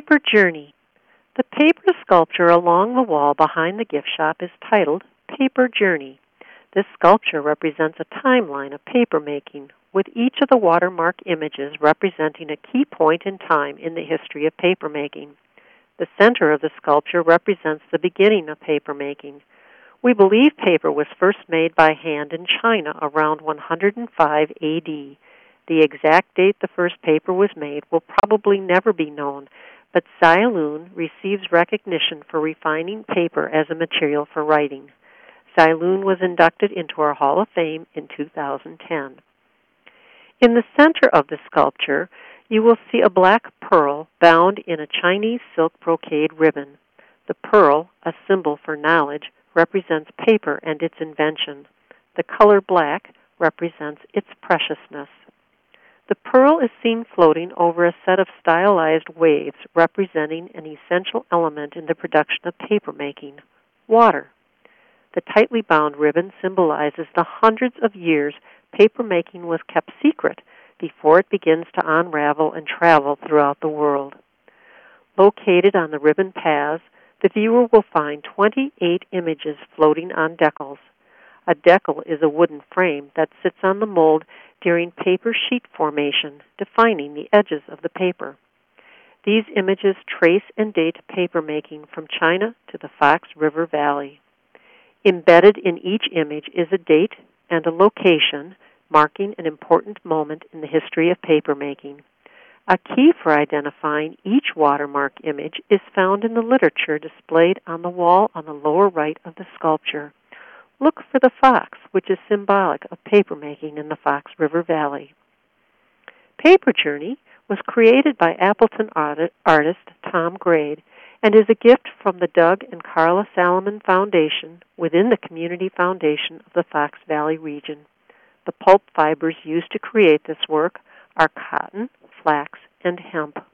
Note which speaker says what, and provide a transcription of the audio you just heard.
Speaker 1: Paper Journey. The paper sculpture along the wall behind the gift shop is titled Paper Journey. This sculpture represents a timeline of paper making, with each of the watermark images representing a key point in time in the history of paper making. The center of the sculpture represents the beginning of paper making. We believe paper was first made by hand in China around 105 A.D. The exact date the first paper was made will probably never be known, but Tsai Lun receives recognition for refining paper as a material for writing. Tsai Lun was inducted into our Hall of Fame in 2010. In the center of the sculpture, you will see a black pearl bound in a Chinese silk brocade ribbon. The pearl, a symbol for knowledge, represents paper and its invention. The color black represents its preciousness. The pearl is seen floating over a set of stylized waves representing an essential element in the production of paper making, water. The tightly bound ribbon symbolizes the hundreds of years paper making was kept secret before it begins to unravel and travel throughout the world. Located on the ribbon paths, the viewer will find 28 images floating on decals. A decal is a wooden frame that sits on the mold during paper sheet formation, defining the edges of the paper. These images trace and date paper making from China to the Fox River Valley. Embedded in each image is a date and a location marking an important moment in the history of paper making. A key for identifying each watermark image is found in the literature displayed on the wall on the lower right of the sculpture. Look for the fox, which is symbolic of paper making in the Fox River Valley. Paper Journey was created by Appleton artist Tom Grade and is a gift from the Doug and Carla Salomon Foundation within the Community Foundation of the Fox Valley region. The pulp fibers used to create this work are cotton, flax, and hemp.